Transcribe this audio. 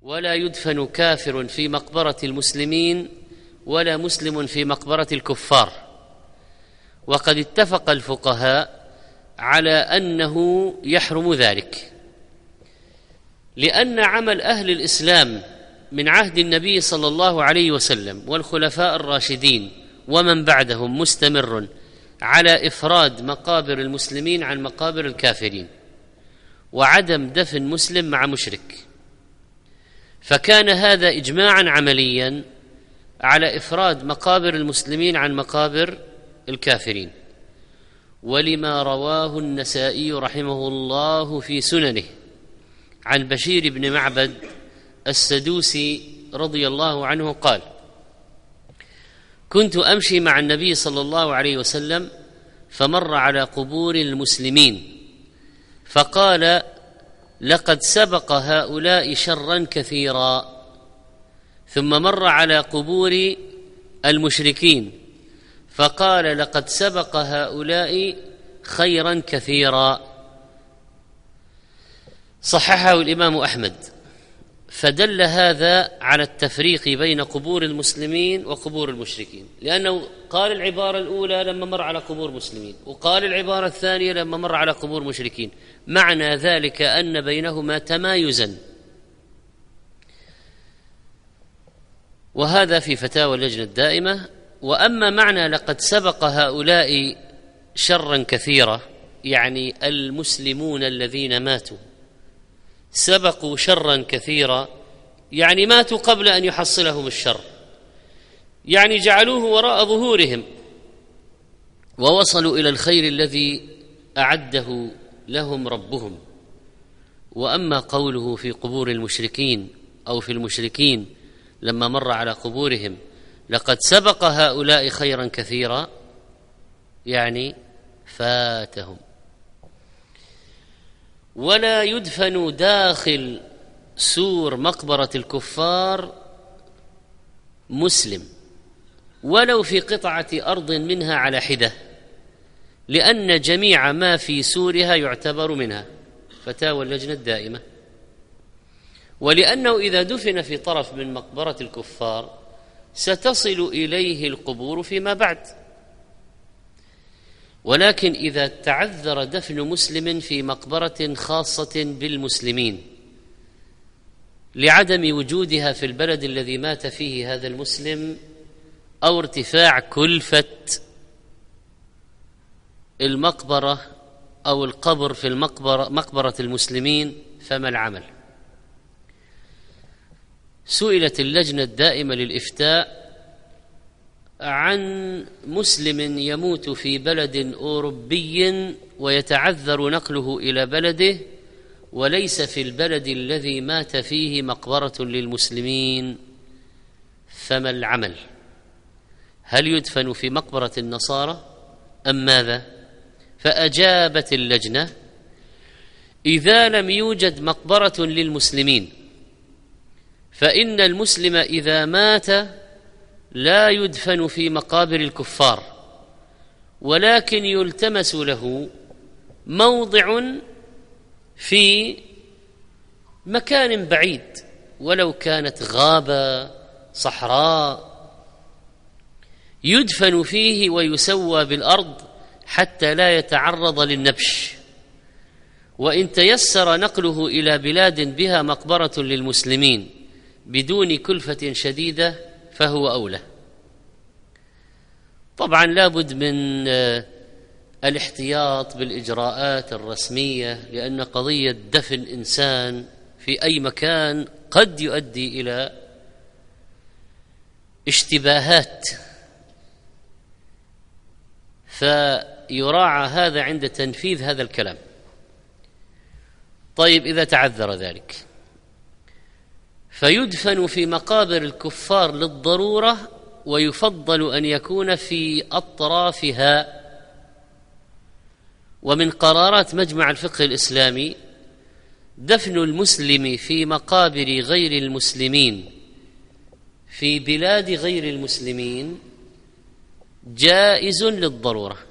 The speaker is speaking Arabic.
ولا يدفن كافر في مقبرة المسلمين ولا مسلم في مقبرة الكفار. وقد اتفق الفقهاء على أنه يحرم ذلك، لأن عمل أهل الإسلام من عهد النبي صلى الله عليه وسلم والخلفاء الراشدين ومن بعدهم مستمر على إفراد مقابر المسلمين عن مقابر الكافرين، وعدم دفن مسلم مع مشرك. فكان هذا إجماعا عمليا على إفراد مقابر المسلمين عن مقابر الكافرين. ولما رواه النسائي رحمه الله في سننه عن بشير بن معبد السدوسي رضي الله عنه قال: كنت أمشي مع النبي صلى الله عليه وسلم فمر على قبور المسلمين فقال: لقد سبق هؤلاء شرا كثيرا. ثم مر على قبور المشركين فقال: لقد سبق هؤلاء خيرا كثيرا. صححه الإمام أحمد. فدل هذا على التفريق بين قبور المسلمين وقبور المشركين، لأنه قال العبارة الأولى لما مر على قبور مسلمين، وقال العبارة الثانية لما مر على قبور مشركين، معنى ذلك أن بينهما تمايزا. وهذا في فتاوى اللجنة الدائمة. وأما معنى لقد سبق هؤلاء شرا كثيرا، يعني المسلمون الذين ماتوا سبقوا شرا كثيرا، يعني ماتوا قبل أن يحصلهم الشر، يعني جعلوه وراء ظهورهم ووصلوا إلى الخير الذي أعده لهم ربهم. وأما قوله في قبور المشركين أو في المشركين لما مر على قبورهم لقد سبق هؤلاء خيرا كثيرا، يعني فاتهم. ولا يدفن داخل سور مقبرة الكفار مسلم ولو في قطعة أرض منها على حدة، لأن جميع ما في سورها يعتبر منها. فتاوى اللجنة الدائمة. ولأنه إذا دفن في طرف من مقبرة الكفار ستصل إليه القبور فيما بعد. ولكن إذا تعذر دفن مسلم في مقبرة خاصة بالمسلمين لعدم وجودها في البلد الذي مات فيه هذا المسلم، أو ارتفاع كلفة المقبرة أو القبر في مقبرة المسلمين، فما العمل؟ سئلت اللجنة الدائمة للإفتاء عن مسلم يموت في بلد أوروبي ويتعذر نقله إلى بلده وليس في البلد الذي مات فيه مقبرة للمسلمين، فما العمل؟ هل يدفن في مقبرة النصارى أم ماذا؟ فأجابت اللجنة: إذا لم يوجد مقبرة للمسلمين فإن المسلم إذا مات لا يدفن في مقابر الكفار، ولكن يلتمس له موضع في مكان بعيد ولو كانت غابة صحراء يدفن فيه ويسوى بالأرض حتى لا يتعرض للنبش. وإن تيسر نقله إلى بلاد بها مقبرة للمسلمين بدون كلفة شديدة فهو أولى. طبعا لابد من الاحتياط بالإجراءات الرسمية، لأن قضية دفن إنسان في أي مكان قد يؤدي إلى اشتباهات، فيراعى هذا عند تنفيذ هذا الكلام. طيب، إذا تعذر ذلك فيدفن في مقابر الكفار للضرورة، ويفضل أن يكون في أطرافها. ومن قرارات مجمع الفقه الإسلامي دفن المسلم في مقابر غير المسلمين في بلاد غير المسلمين جائز للضرورة،